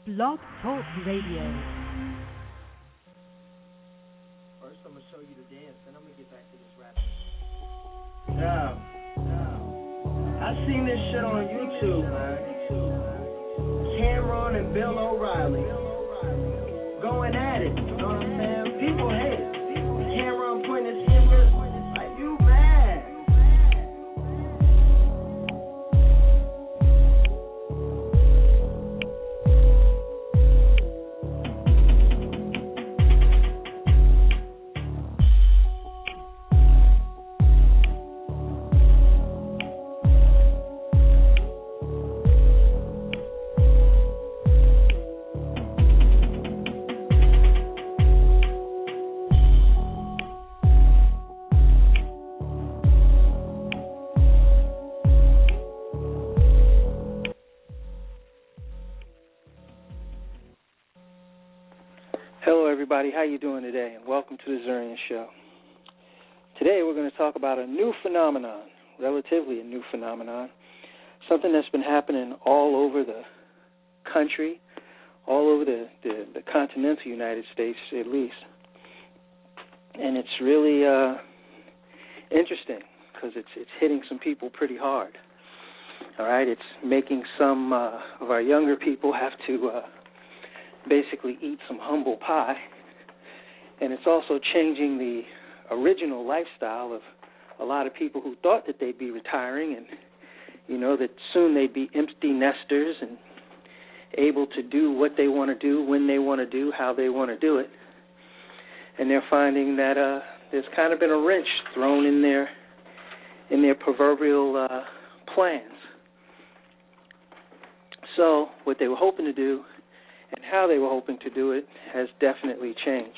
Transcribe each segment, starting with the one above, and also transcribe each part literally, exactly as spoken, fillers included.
Blog Talk Radio. First, I'm gonna show you the dance, then I'm gonna get back to this rapping. Now, now, I seen this shit on YouTube, man. Cameron and Bill O'Reilly going at it. You know what I'm saying? People hate it. Cameron pointing his finger like, you mad. Hello, everybody. How you doing today? And welcome to the Zurian Show. Today, we're going to talk about a new phenomenon, relatively a new phenomenon, something that's been happening all over the country, all over the, the, the continental United States, at least. And it's really uh, interesting because it's it's hitting some people pretty hard. All right, it's making some uh, of our younger people have to Uh, basically eat some humble pie, and it's also changing the original lifestyle of a lot of people who thought that they'd be retiring and, you know, that soon they'd be empty nesters and able to do what they want to do, when they want to do, how they want to do it. And they're finding that uh, there's kind of been a wrench thrown in their in their proverbial uh, plans. So what they were hoping to do and how they were hoping to do it has definitely changed.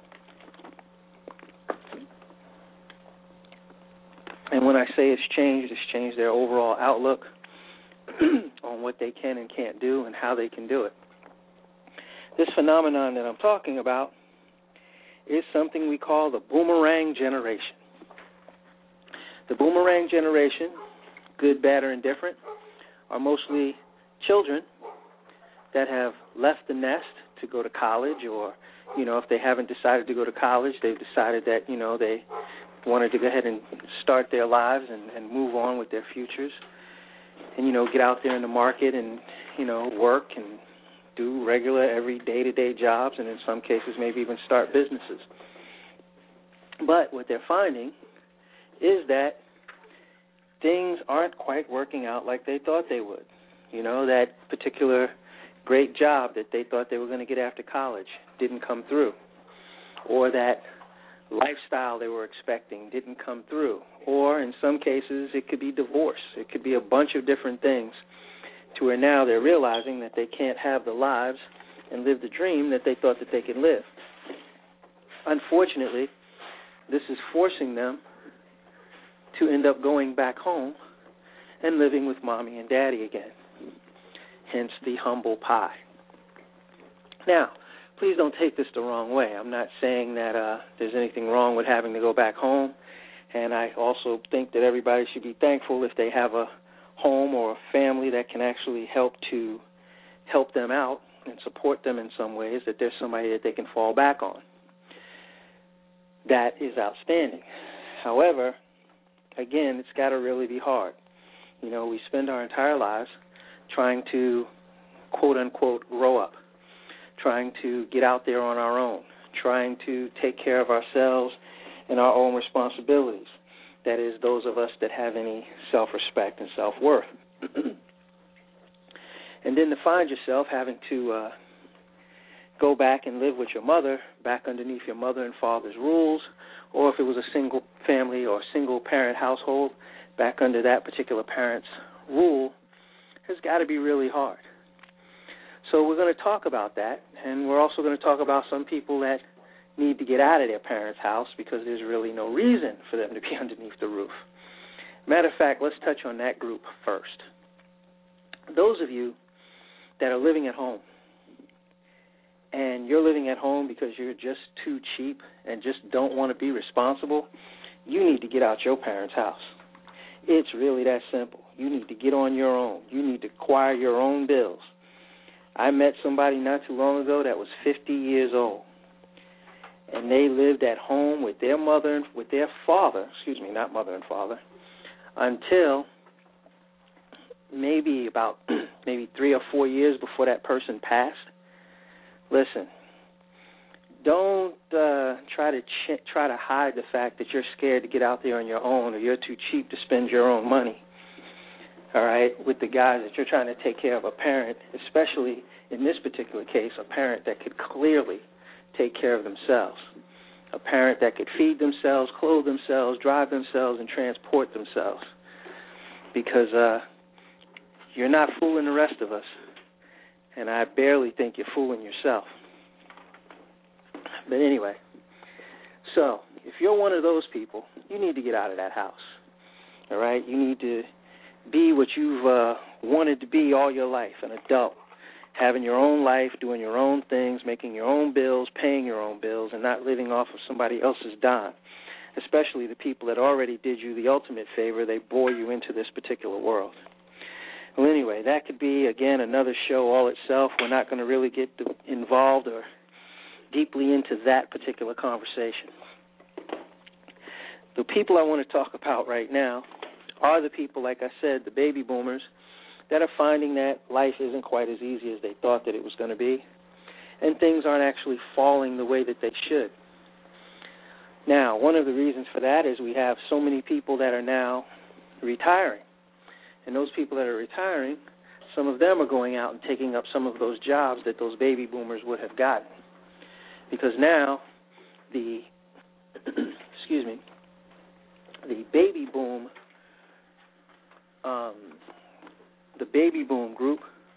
And when I say it's changed, it's changed their overall outlook on what they can and can't do and how they can do it. This phenomenon that I'm talking about is something we call the boomerang generation. The boomerang generation, good, bad, or indifferent, are mostly children that have left the nest to go to college, or, you know, if they haven't decided to go to college, they've decided that, you know, they wanted to go ahead and start their lives and, and move on with their futures and, you know, get out there in the market and, you know, work and do regular every day-to-day jobs and in some cases maybe even start businesses. But what they're finding is that things aren't quite working out like they thought they would. You know, that particular great job that they thought they were going to get after college didn't come through, or that lifestyle they were expecting didn't come through, or in some cases it could be divorce. It could be a bunch of different things to where now they're realizing that they can't have the lives and live the dream that they thought that they could live. Unfortunately, this is forcing them to end up going back home and living with mommy and daddy again. Hence the humble pie. Now, please don't take this the wrong way. I'm not saying that uh, there's anything wrong with having to go back home, and I also think that everybody should be thankful if they have a home or a family that can actually help to help them out and support them in some ways, that there's somebody that they can fall back on. That is outstanding. However, again, it's got to really be hard. You know, we spend our entire lives trying to, quote-unquote, grow up, trying to get out there on our own, trying to take care of ourselves and our own responsibilities. That is, those of us that have any self-respect and self-worth. And then to find yourself having to uh, go back and live with your mother, back underneath your mother and father's rules, or if it was a single family or single-parent household, back under that particular parent's rule, has got to be really hard. So we're going to talk about that, and we're also going to talk about some people that need to get out of their parents' house because there's really no reason for them to be underneath the roof. Matter of fact, let's touch on that group first. Those of you that are living at home, and you're living at home because you're just too cheap and just don't want to be responsible, you need to get out your parents' house. It's really that simple. You need to get on your own. You need to acquire your own bills. I met somebody not too long ago that was fifty years old, and they lived at home with their mother and with their father, excuse me, not mother and father, until maybe about maybe three or four years before that person passed. Listen, don't uh, try to ch- try to hide the fact that you're scared to get out there on your own, or you're too cheap to spend your own money. All right, with the guys that you're trying to take care of, a parent, especially in this particular case, a parent that could clearly take care of themselves, a parent that could feed themselves, clothe themselves, drive themselves, and transport themselves, because uh, you're not fooling the rest of us, and I barely think you're fooling yourself. But anyway, so if you're one of those people, you need to get out of that house, all right? You need to be what you've uh, wanted to be all your life, an adult, having your own life, doing your own things, making your own bills, paying your own bills, and not living off of somebody else's dime, especially the people that already did you the ultimate favor. They bore you into this particular world. Well, anyway, that could be, again, another show all itself. We're not going to really get involved or deeply into that particular conversation. The people I want to talk about right now are the people, like I said, the baby boomers, that are finding that life isn't quite as easy as they thought that it was going to be, and things aren't actually falling the way that they should. Now, one of the reasons for that is we have so many people that are now retiring, and those people that are retiring, some of them are going out and taking up some of those jobs that those baby boomers would have gotten, because now the, excuse me, the baby boom Um, the baby boom group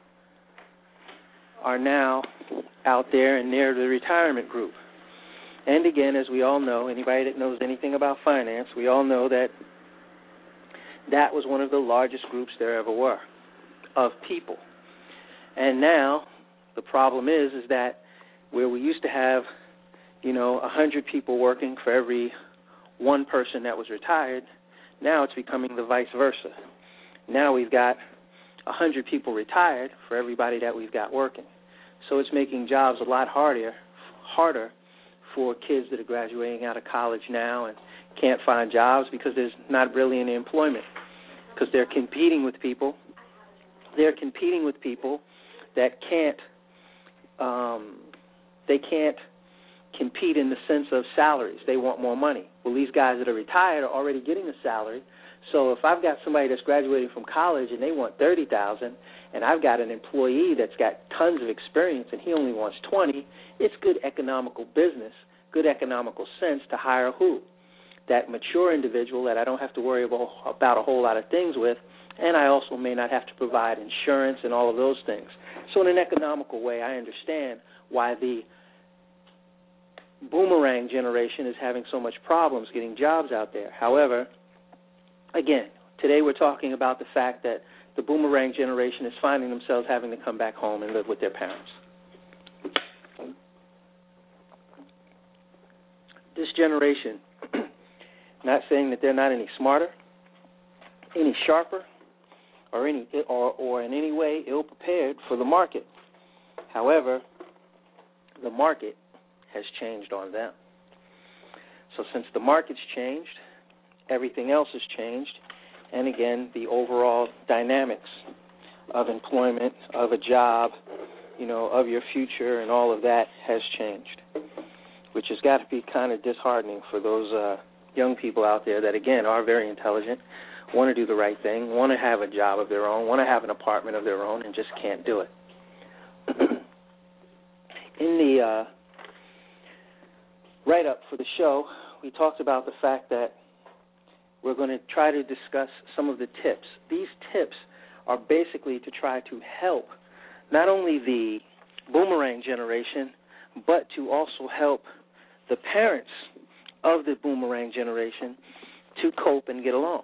are now out there, and they're the retirement group. And again, as we all know, anybody that knows anything about finance, we all know that that was one of the largest groups there ever were of people. And now the problem is, is that where we used to have, you know, a hundred people working for every one person that was retired, now it's becoming the vice versa. Now we've got one hundred people retired for everybody that we've got working. So it's making jobs a lot harder, harder for kids that are graduating out of college now and can't find jobs because there's not really any employment, because they're competing with people. They're competing with people that can't, um, they can't compete in the sense of salaries. They want more money. Well, these guys that are retired are already getting a salary. So if I've got somebody that's graduating from college and they want thirty thousand dollars, and I've got an employee that's got tons of experience and he only wants twenty, it's good economical business, good economical sense to hire who? That mature individual that I don't have to worry about, about a whole lot of things with, and I also may not have to provide insurance and all of those things. So in an economical way, I understand why the boomerang generation is having so much problems getting jobs out there. However, again, today we're talking about the fact that the boomerang generation is finding themselves having to come back home and live with their parents. This generation, not saying that they're not any smarter, any sharper, or any or, or in any way ill-prepared for the market. However, the market has changed on them. So since the market's changed, everything else has changed, and again, the overall dynamics of employment, of a job, you know, of your future and all of that has changed, which has got to be kind of disheartening for those uh, young people out there that, again, are very intelligent, want to do the right thing, want to have a job of their own, want to have an apartment of their own, and just can't do it. In the uh, write-up for the show, we talked about the fact that we're going to try to discuss some of the tips. These tips are basically to try to help not only the boomerang generation, but to also help the parents of the boomerang generation to cope and get along.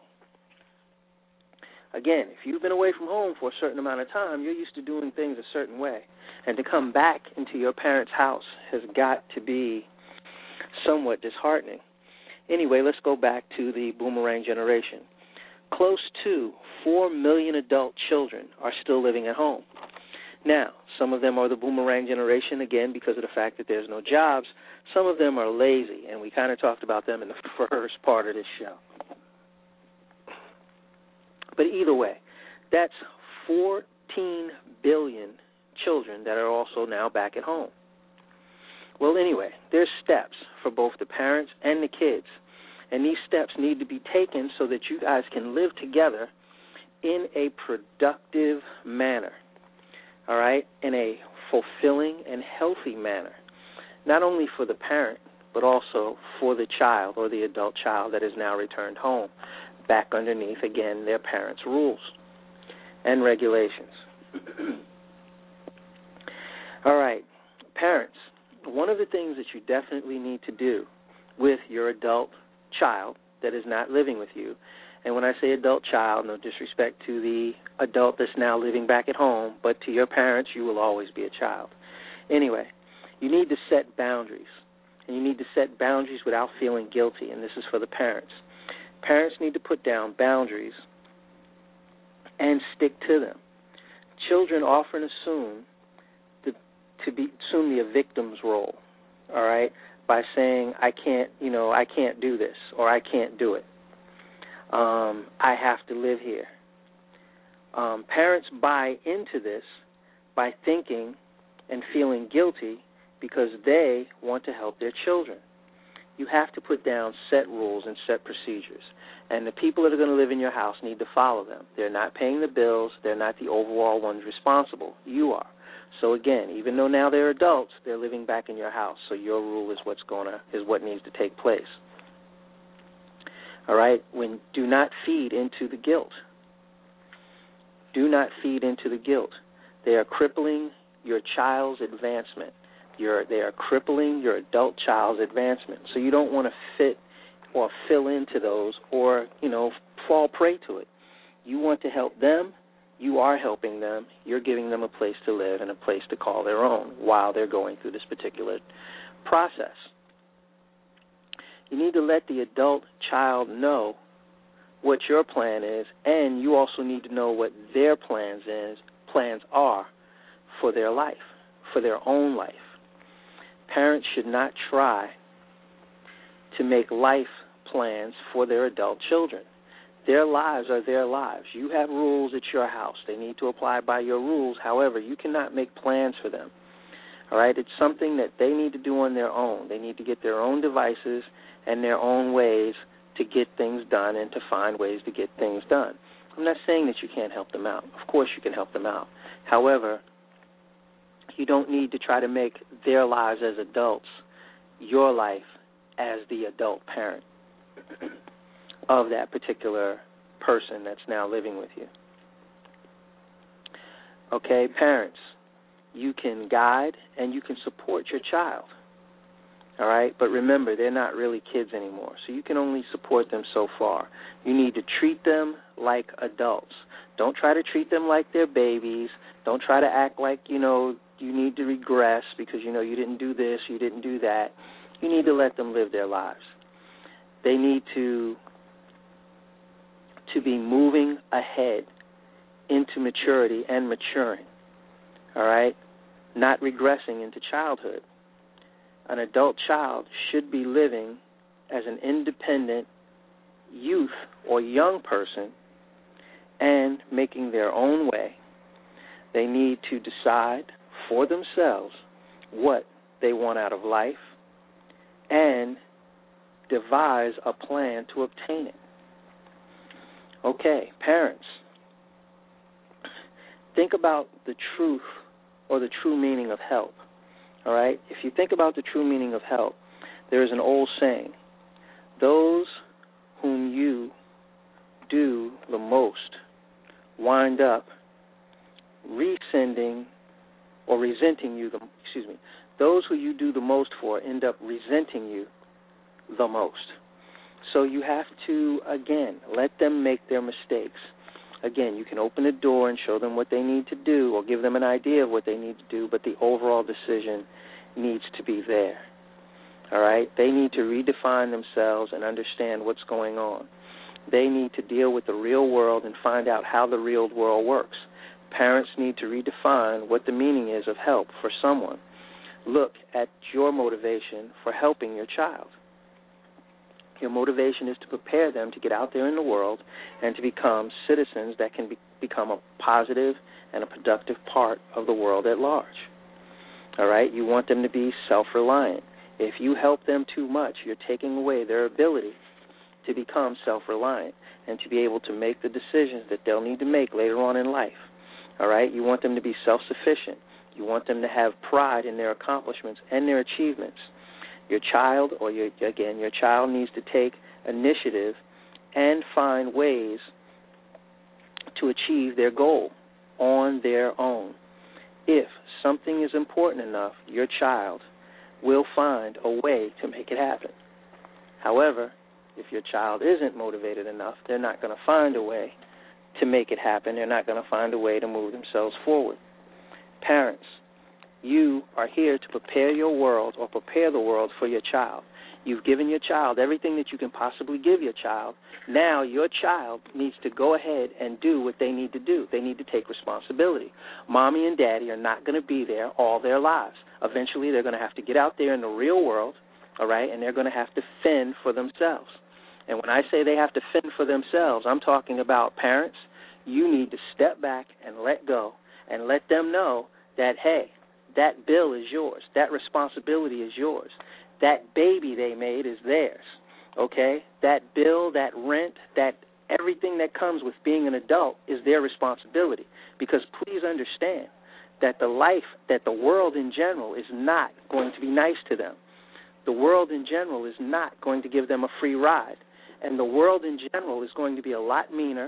Again, if you've been away from home for a certain amount of time, you're used to doing things a certain way. And to come back into your parents' house has got to be somewhat disheartening. Anyway, let's go back to the boomerang generation. Close to four million adult children are still living at home. Now, some of them are the boomerang generation, again, because of the fact that there's no jobs. Some of them are lazy, and we kind of talked about them in the first part of this show. But either way, that's fourteen billion children that are also now back at home. Well, anyway, there's steps for both the parents and the kids, and these steps need to be taken so that you guys can live together in a productive manner, all right, in a fulfilling and healthy manner, not only for the parent, but also for the child or the adult child that is now returned home, back underneath, again, their parents' rules and regulations. All right, parents, one of the things that you definitely need to do with your adult child that is not living with you, and when I say adult child, no disrespect to the adult that's now living back at home, but to your parents, you will always be a child. Anyway, you need to set boundaries, and you need to set boundaries without feeling guilty, and this is for the parents. Parents need to put down boundaries and stick to them. Children often assume the, to be assume the victim's role, all right, by saying, I can't, you know, I can't do this, or I can't do it. Um, I have to live here. Um, parents buy into this by thinking and feeling guilty because they want to help their children. You have to put down set rules and set procedures, and the people that are going to live in your house need to follow them. They're not paying the bills. They're not the overall ones responsible. You are. So again, even though now they're adults, they're living back in your house. So your rule is what's going to is what needs to take place. All right? When do not feed into the guilt. Do not feed into the guilt. They are crippling your child's advancement. You're, they are crippling your adult child's advancement. So you don't want to fit or fill into those or, you know, fall prey to it. You want to help them. You are helping them. You're giving them a place to live and a place to call their own while they're going through this particular process. You need to let the adult child know what your plan is, and you also need to know what their plans is, plans are for their life, for their own life. Parents should not try to make life plans for their adult children. Their lives are their lives. You have rules at your house. They need to apply by your rules. However, you cannot make plans for them. All right? It's something that they need to do on their own. They need to get their own devices and their own ways to get things done and to find ways to get things done. I'm not saying that you can't help them out. Of course you can help them out. However, you don't need to try to make their lives as adults your life as the adult parent of that particular person that's now living with you. Okay, parents, you can guide and you can support your child. All right, but remember, they're not really kids anymore, so you can only support them so far. You need to treat them like adults. Don't try to treat them like they're babies. Don't try to act like, you know, you need to regress because, you know, you didn't do this, you didn't do that. You need to let them live their lives. They need to to be moving ahead into maturity and maturing, all right, not regressing into childhood. An adult child should be living as an independent youth or young person and making their own way. They need to decide for themselves what they want out of life and devise a plan to obtain it. Okay, parents, think about the truth or the true meaning of help. All right? If you think about the true meaning of help, there is an old saying, those whom you do the most wind up resending or resenting you, the, excuse me, those who you do the most for end up resenting you the most. So you have to, again, let them make their mistakes. Again, you can open the door and show them what they need to do or give them an idea of what they need to do, but the overall decision needs to be there. All right? They need to redefine themselves and understand what's going on. They need to deal with the real world and find out how the real world works. Parents need to redefine what the meaning is of help for someone. Look at your motivation for helping your child. Your motivation is to prepare them to get out there in the world and to become citizens that can be, become a positive and a productive part of the world at large. All right? You want them to be self-reliant. If you help them too much, you're taking away their ability to become self-reliant and to be able to make the decisions that they'll need to make later on in life. All right? You want them to be self-sufficient. You want them to have pride in their accomplishments and their achievements. Your child, or your, again, your child needs to take initiative and find ways to achieve their goal on their own. If something is important enough, your child will find a way to make it happen. However, if your child isn't motivated enough, they're not going to find a way to make it happen. They're not going to find a way to move themselves forward. Parents, you are here to prepare your world or prepare the world for your child. You've given your child everything that you can possibly give your child. Now your child needs to go ahead and do what they need to do. They need to take responsibility. Mommy and daddy are not going to be there all their lives. Eventually they're going to have to get out there in the real world, all right, and they're going to have to fend for themselves. And when I say they have to fend for themselves, I'm talking about parents. You need to step back and let go and let them know that, hey, that bill is yours. That responsibility is yours. That baby they made is theirs, okay? That bill, that rent, that everything that comes with being an adult is their responsibility. Because please understand that the life, that the world in general is not going to be nice to them. The world in general is not going to give them a free ride. And the world in general is going to be a lot meaner,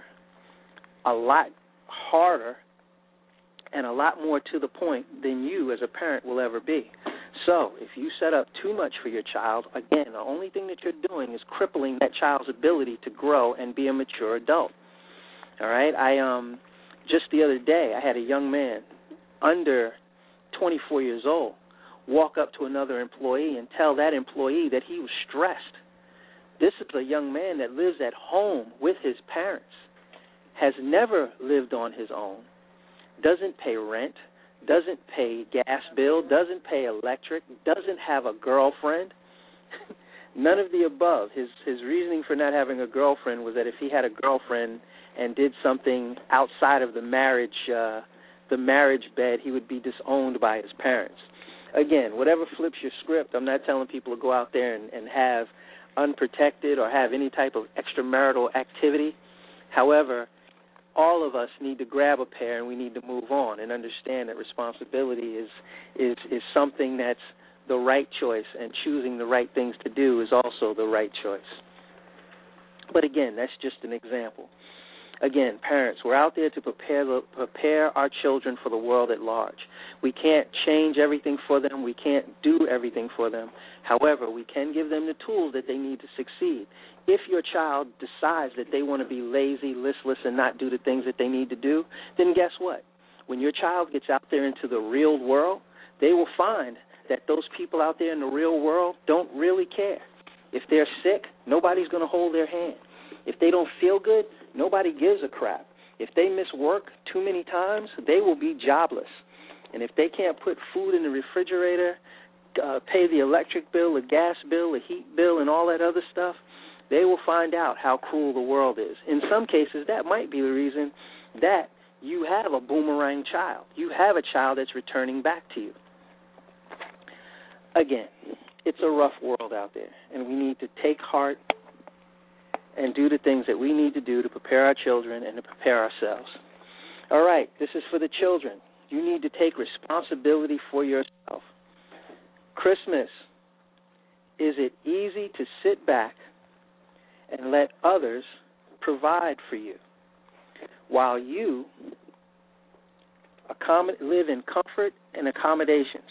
a lot harder, and a lot more to the point than you as a parent will ever be. So if you set up too much for your child, again, the only thing that you're doing is crippling that child's ability to grow and be a mature adult. All right? I um just the other day, I had a young man under twenty-four years old walk up to another employee and tell that employee that he was stressed. This is a young man that lives at home with his parents, has never lived on his own, doesn't pay rent, doesn't pay gas bill, doesn't pay electric, doesn't have a girlfriend. None of the above. His his reasoning for not having a girlfriend was that if he had a girlfriend and did something outside of the marriage uh, the marriage bed, he would be disowned by his parents. Again, whatever flips your script, I'm not telling people to go out there and, and have unprotected or have any type of extramarital activity. However, all of us need to grab a pair and we need to move on and understand that responsibility is is is something that's the right choice, and choosing the right things to do is also the right choice. But again, that's just an example. Again, parents, we're out there to prepare the, prepare our children for the world at large. We can't change everything for them. We can't do everything for them. However, we can give them the tools that they need to succeed. If your child decides that they want to be lazy, listless, and not do the things that they need to do, then guess what? When your child gets out there into the real world, they will find that those people out there in the real world don't really care. If they're sick, nobody's going to hold their hand. If they don't feel good, nobody gives a crap. If they miss work too many times, they will be jobless. And if they can't put food in the refrigerator, uh, pay the electric bill, the gas bill, the heat bill, and all that other stuff, they will find out how cruel the world is. In some cases, that might be the reason that you have a boomerang child. You have a child that's returning back to you. Again, it's a rough world out there, and we need to take heart and do the things that we need to do to prepare our children and to prepare ourselves. All right, this is for the children. You need to take responsibility for yourself. Christmas, is it easy to sit back and let others provide for you while you accommod- live in comfort and accommodations?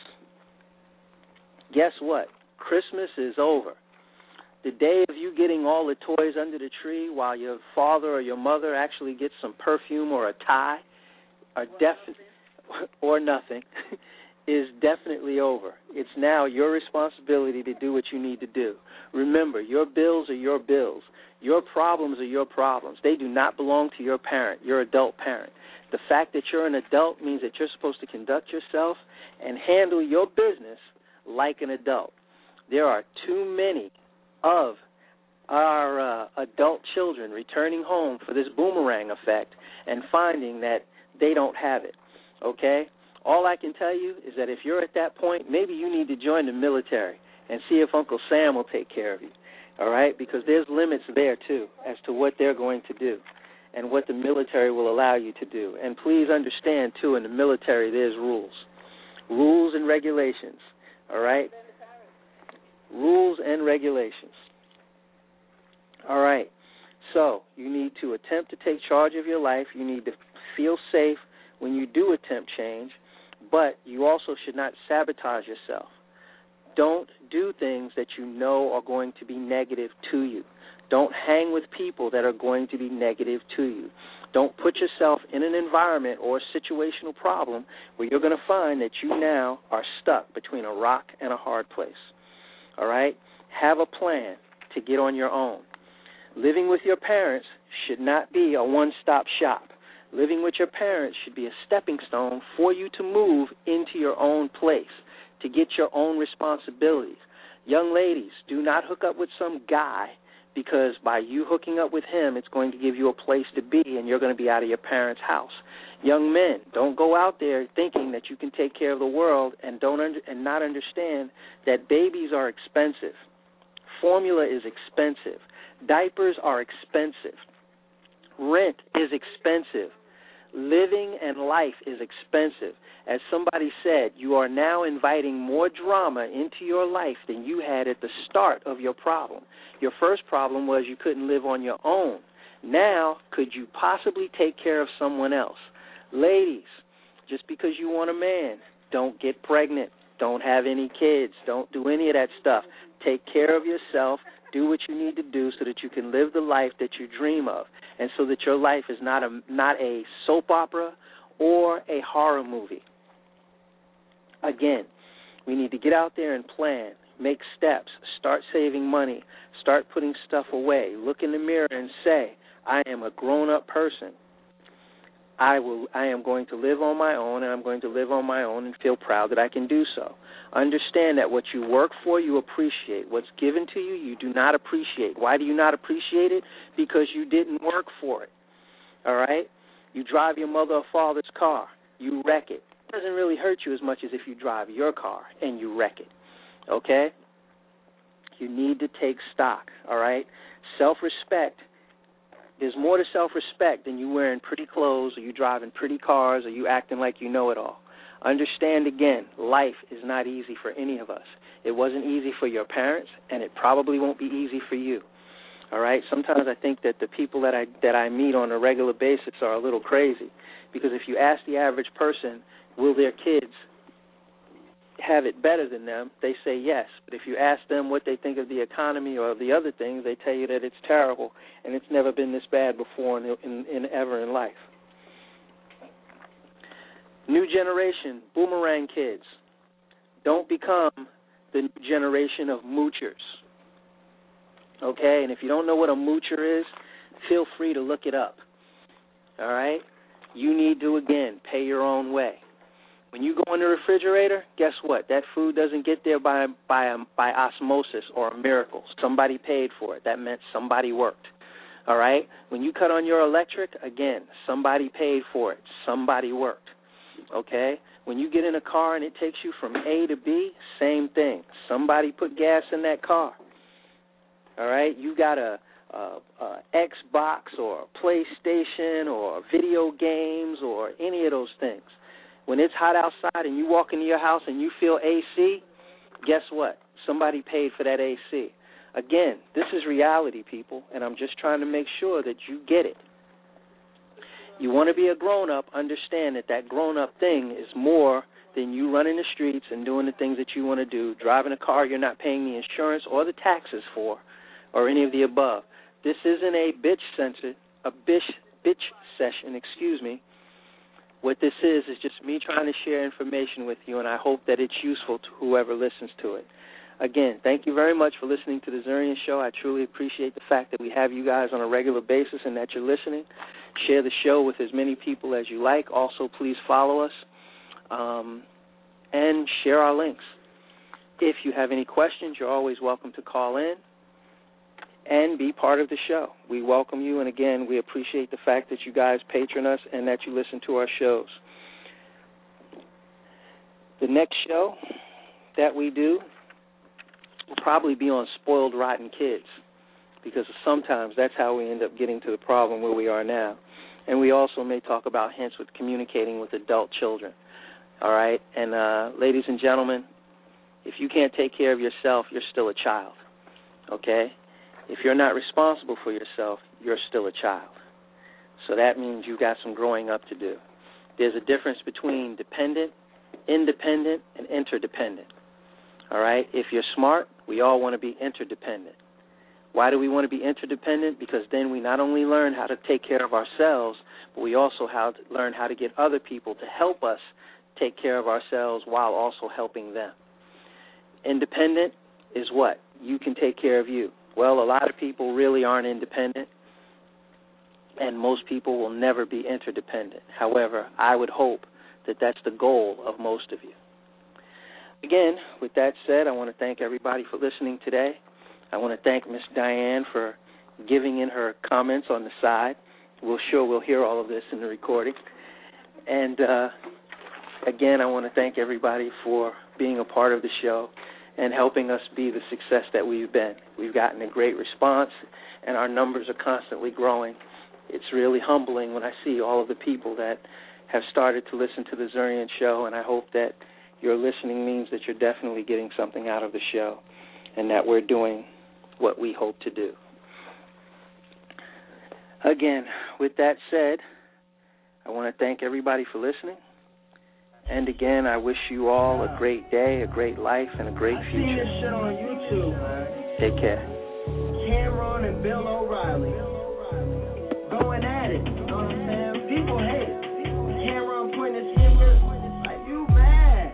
Guess what? Christmas is over. The day of you getting all the toys under the tree while your father or your mother actually gets some perfume or a tie or, def- or nothing is definitely over. It's now your responsibility to do what you need to do. Remember, your bills are your bills. Your problems are your problems. They do not belong to your parent, your adult parent. The fact that you're an adult means that you're supposed to conduct yourself and handle your business like an adult. There are too many of our uh, adult children returning home for this boomerang effect and finding that they don't have it, okay? All I can tell you is that if you're at that point, maybe you need to join the military and see if Uncle Sam will take care of you, all right? Because there's limits there, too, as to what they're going to do and what the military will allow you to do. And please understand, too, in the military there's rules. Rules and regulations, all right? Rules and regulations. All right. So you need to attempt to take charge of your life. You need to feel safe when you do attempt change, but you also should not sabotage yourself. Don't do things that you know are going to be negative to you. Don't hang with people that are going to be negative to you. Don't put yourself in an environment or a situational problem where you're going to find that you now are stuck between a rock and a hard place. All right? Have a plan to get on your own. Living with your parents should not be a one-stop shop. Living with your parents should be a stepping stone for you to move into your own place, to get your own responsibilities. Young ladies, do not hook up with some guy because by you hooking up with him, it's going to give you a place to be and you're going to be out of your parents' house. Young men, don't go out there thinking that you can take care of the world and don't under, and not understand that babies are expensive. Formula is expensive. Diapers are expensive. Rent is expensive. Living and life is expensive. As somebody said, you are now inviting more drama into your life than you had at the start of your problem. Your first problem was you couldn't live on your own. Now, could you possibly take care of someone else? Ladies, just because you want a man, don't get pregnant. Don't have any kids. Don't do any of that stuff. Take care of yourself. Do what you need to do so that you can live the life that you dream of and so that your life is not a not a soap opera or a horror movie. Again, we need to get out there and plan, make steps, start saving money, start putting stuff away, look in the mirror and say, I am a grown-up person. I will. I am going to live on my own, and I'm going to live on my own and feel proud that I can do so. Understand that what you work for, you appreciate. What's given to you, you do not appreciate. Why do you not appreciate it? Because you didn't work for it, all right? You drive your mother or father's car. You wreck it. It doesn't really hurt you as much as if you drive your car and you wreck it, okay? You need to take stock, all right? Self-respect. There's more to self-respect than you wearing pretty clothes or you driving pretty cars or you acting like you know it all. Understand, again, life is not easy for any of us. It wasn't easy for your parents, and it probably won't be easy for you. All right? Sometimes I think that the people that I that I meet on a regular basis are a little crazy because if you ask the average person, will their kids have it better than them, they say yes. But if you ask them what they think of the economy or of the other things, they tell you that it's terrible and it's never been this bad before in, in, in ever in life. New generation, boomerang kids, don't become the new generation of moochers. Okay? And if you don't know what a moocher is, feel free to look it up. All right? You need to, again, pay your own way. When you go in the refrigerator, guess what? That food doesn't get there by by by osmosis or a miracle. Somebody paid for it. That meant somebody worked. All right? When you cut on your electric, again, somebody paid for it. Somebody worked. Okay? When you get in a car and it takes you from A to B, same thing. Somebody put gas in that car. All right? You got a, a, a Xbox or a PlayStation or video games or any of those things. When it's hot outside and you walk into your house and you feel A C, guess what? Somebody paid for that A C. Again, this is reality, people, and I'm just trying to make sure that you get it. You want to be a grown-up, understand that that grown-up thing is more than you running the streets and doing the things that you want to do, driving a car you're not paying the insurance or the taxes for, or any of the above. This isn't a bitch sensor, a bitch, bitch session, excuse me. What this is is just me trying to share information with you, and I hope that it's useful to whoever listens to it. Again, thank you very much for listening to the Zurian Show. I truly appreciate the fact that we have you guys on a regular basis and that you're listening. Share the show with as many people as you like. Also, please follow us um, and share our links. If you have any questions, you're always welcome to call in and be part of the show. We welcome you, and again, we appreciate the fact that you guys patron us and that you listen to our shows. The next show that we do will probably be on spoiled, rotten kids, because sometimes that's how we end up getting to the problem where we are now. And we also may talk about hints with communicating with adult children. All right? And uh, ladies and gentlemen, if you can't take care of yourself, you're still a child. Okay? If you're not responsible for yourself, you're still a child. So that means you've got some growing up to do. There's a difference between dependent, independent, and interdependent. All right? If you're smart, we all want to be interdependent. Why do we want to be interdependent? Because then we not only learn how to take care of ourselves, but we also how to learn how to get other people to help us take care of ourselves while also helping them. Independent is what? You can take care of you. Well, a lot of people really aren't independent, and most people will never be interdependent. However, I would hope that that's the goal of most of you. Again, with that said, I want to thank everybody for listening today. I want to thank Miss Diane for giving in her comments on the side. We're sure we'll hear all of this in the recording. And, uh, again, I want to thank everybody for being a part of the show and helping us be the success that we've been. We've gotten a great response, and our numbers are constantly growing. It's really humbling when I see all of the people that have started to listen to the Zurian Show, and I hope that your listening means that you're definitely getting something out of the show and that we're doing what we hope to do. Again, with that said, I want to thank everybody for listening. And again, I wish you all a great day, a great life, and a great future. I seen this shit on YouTube, man. Take care. Cameron and Bill O'Reilly going at it. You know what I'm saying? People hate it. Cameron pointing his finger like, you mad.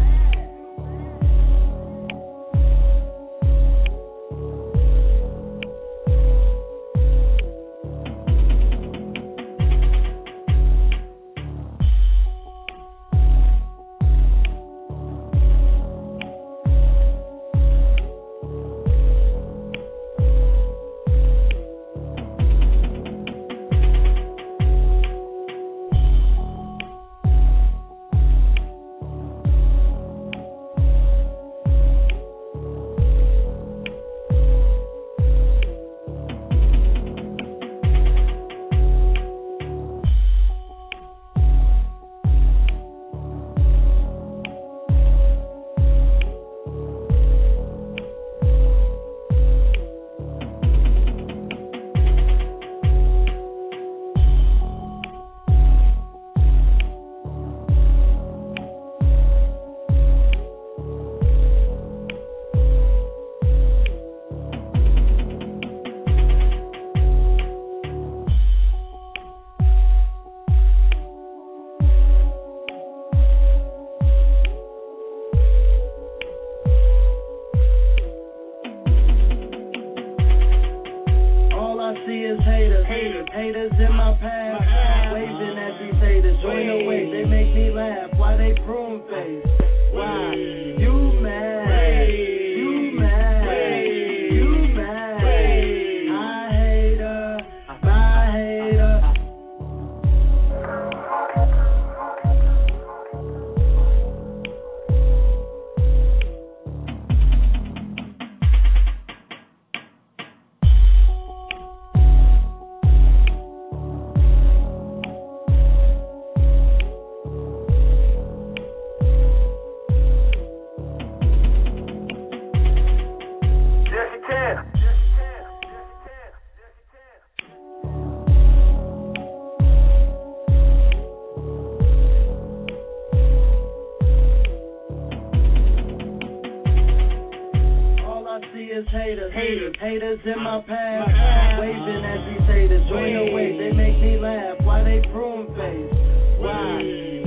Haters in my path, waving as we say this. Join away, they make me laugh. Why they prune face? Why?